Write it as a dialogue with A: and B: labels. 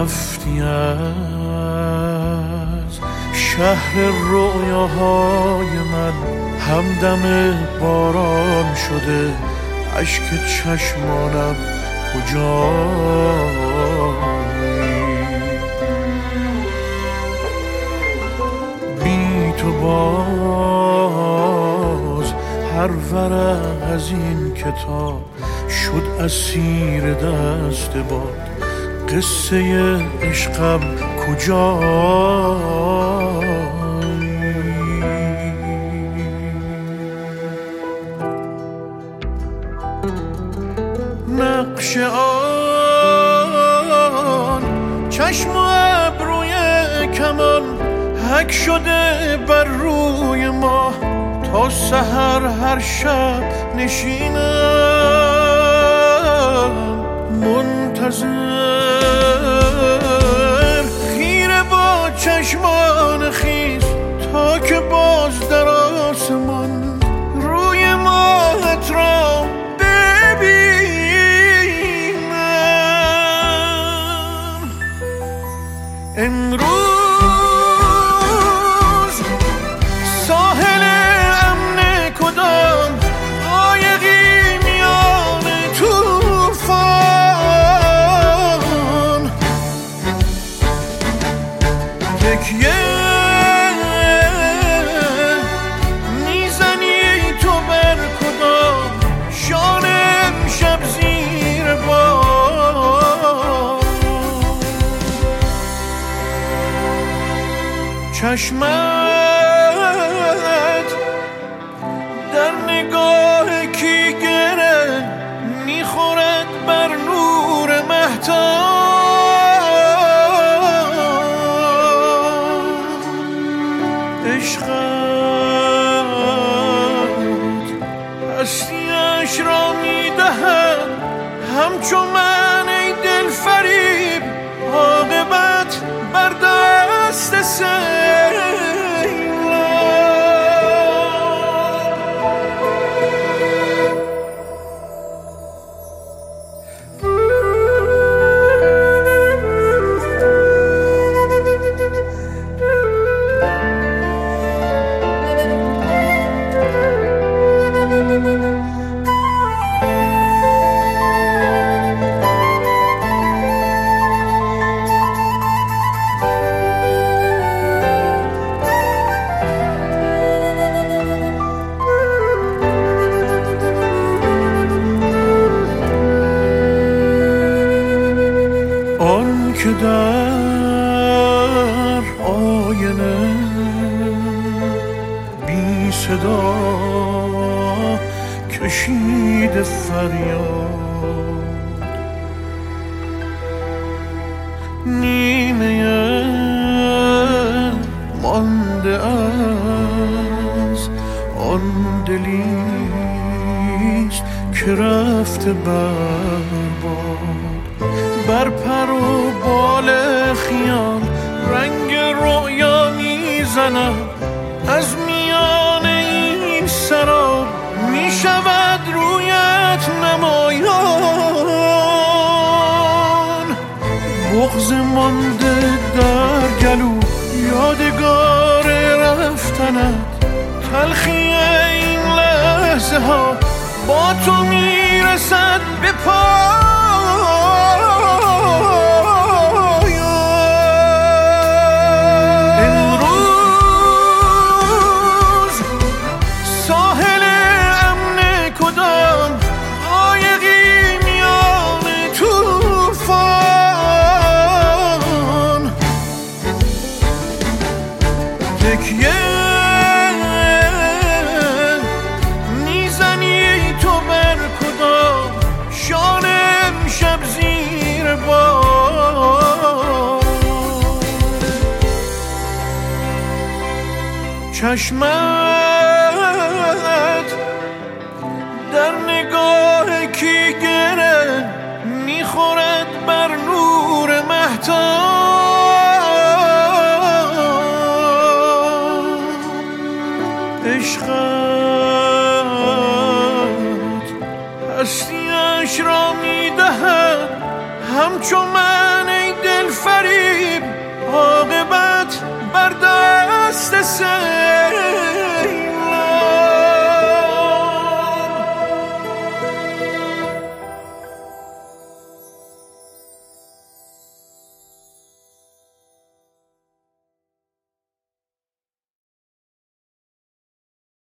A: رفتی از شهر رویاهای من، همدم باران شده اشک چشمانم کجایی؟ بی تو باز هر ورق از این کتاب شد اسیر دست باد، قصه عشقم کجایی؟ نقش آن چشم و ابروی کمان حک شده بر روی ما، تا سحر هر شب نشینم منتظر، خیره با چشمان خیس تا که باز در آسمان روی ماهت را ببینم. امروز ساحل امن کدام قایقی میان طوفان، تکیه میزنی تو بر کدام شان امشب زیر باد؟ چشمت در نگاه کی گره میخورد بر نور مهتاب، عشقت هستیش را میدهد همچو من ای دل فریب، عاقبت بر دست آن که در آینه بی صدا کشید فریاد، نیمه مانده از آن دلیست که رفته برباد، بر پر و بال خیال رنگ رویا میزند، از میان این سراب میشود رویت نمایان، بغض مانده در گلو یادگار رفتنت، تلخی این لحظه ها با تو میرسد به پایان. امروز ساحل امن کدام قایقی میان طوفان، تکیه میزنی تو بر کدام شان امشب زیر باد؟ چشمت در نگاه کی گره میخورد بر نور مهتاب، عشقت هستیش را میدهد همچو من ای دل فریب عاقبت بر دست سر